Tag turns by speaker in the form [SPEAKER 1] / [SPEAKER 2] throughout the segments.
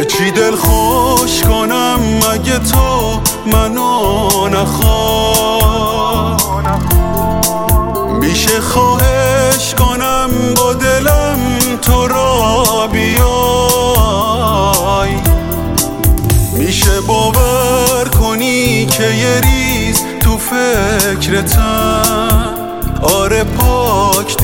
[SPEAKER 1] چی دل خوش کنم مگه تو منو نخوای؟ میشه خواهش کنم با دلم تو را بیای؟ میشه باور کنی که یه ریز تو فکرتم؟ آره پاک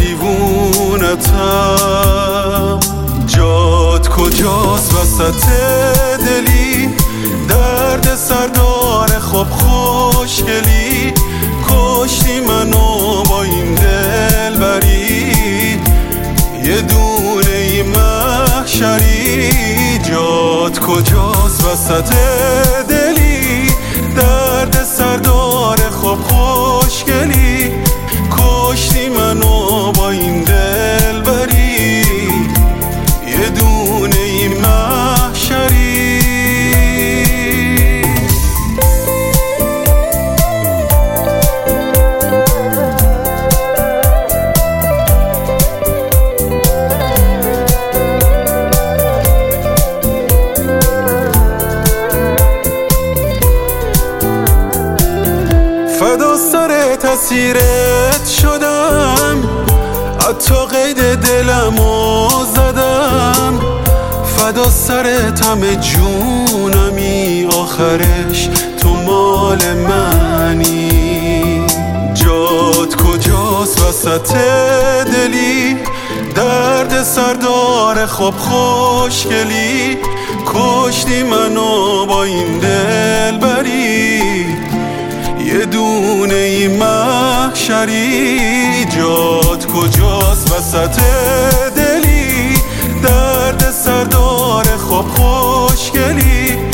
[SPEAKER 1] دیوونتم. جات کجاست وسط دلی؟ درد سردار خوب خوشگلی، کشتی منو با این دل بری، یه دونه ای محشری. جات کجاست وسط دلی؟ درد سردار خوب خوشگلی، کشتی منو با این دل بری، یه دونه ای محشری. فدا سر تاثیرت شدم، حتی قید دلمو زدم. فدا سرت همه جونمی، آخرش تو مال منی. جات کجاست وسط دلی؟ درد سردار خوب خوشگلی، کشتی منو با این دل بری، یه دونه ای محشری. جات کجاست وسط دلی؟ درد سردار خوب خوشگلی،